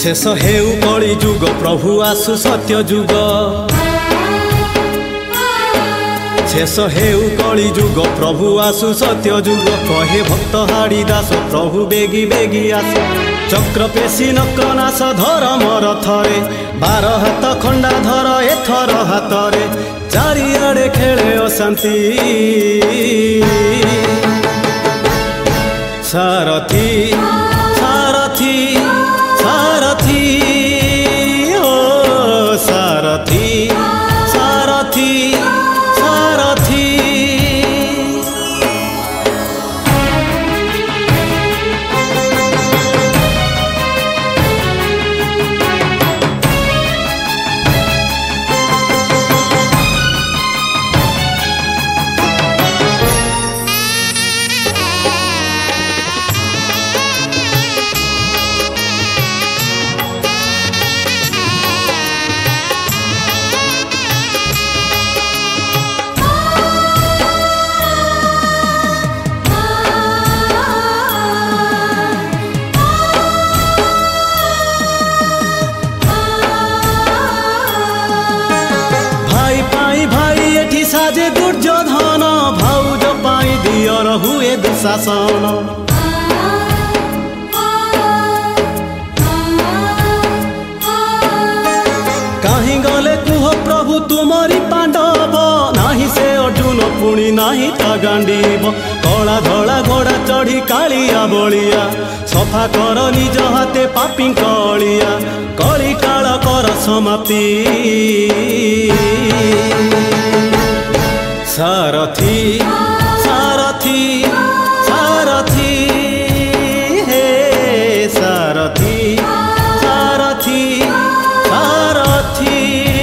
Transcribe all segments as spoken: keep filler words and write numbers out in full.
शेष हेउ कली जुग प्रभु आसु सत्य जुग शेष हेउ कली जुग प्रभु आसु सत्य जुग कहे भक्त हाड़ी दास प्रभु बेगी बेगी आस चक्र पेशी नक्र नाश धर मर थरे बार हाथ खंडा धर एथर हाथरे चारिआडे खेले अशांति सारथी सारथी सारथी ओ सारथी सारथी सारथी साजे दुर्योधन भाउज पाई दियर हुए दुशासन कहीं गले कुह प्रभु तुमरी पांडव नाही से अर्जुन पुणी नाही ता गांडीब कला धला घोड़ा चढ़ी कालिया बलिया सफा कर निज हाथे पापी कलिया कली काल कर समाप्ति सारथी सारथी सारथी हे सारथी सारथी सारथी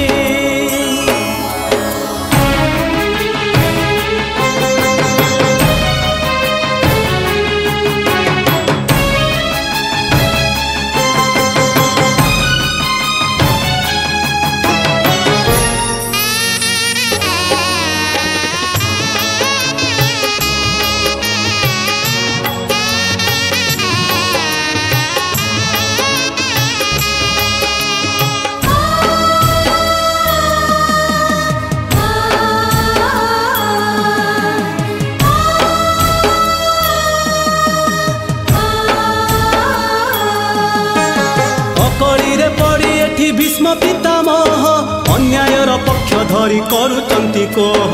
भीष्म पितामह अन्यायर पक्ष धरी करुचंती कोह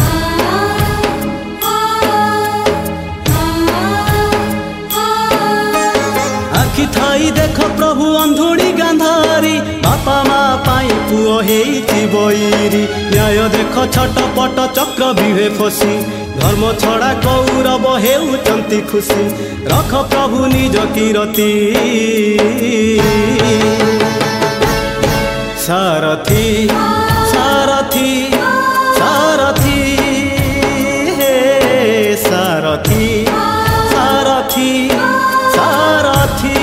आखि थाई देख प्रभु अंधुड़ी गांधारी बापा माँ पाई पुओ हेइछि बैरी न्याय देख छटपट चक्र विहे फसी धर्म छड़ा कौरव हेउचंती खुशी रख प्रभु निज कीरति सारथी सारथी सारथी हे सारथी सारथी सारथी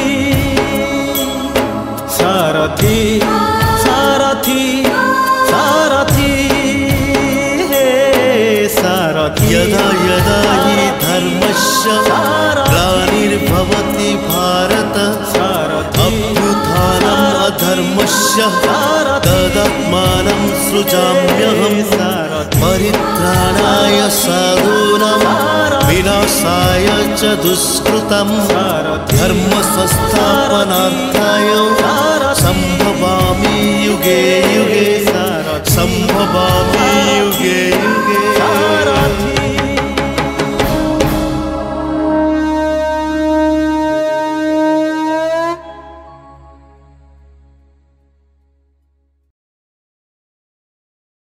सारथी सारथी सारथी हे सारथी यदा यदा हि धर्मस्य ग्लानिर्भवति भारत अभ्युत्थानम् अधर्मस्य तदात्मानं सृजाम्यहं परित्राणाय साधूनां विनाशाय च दुष्कृतं धर्म संस्थापनार्थाय संभवामि युगे युगे संभवामि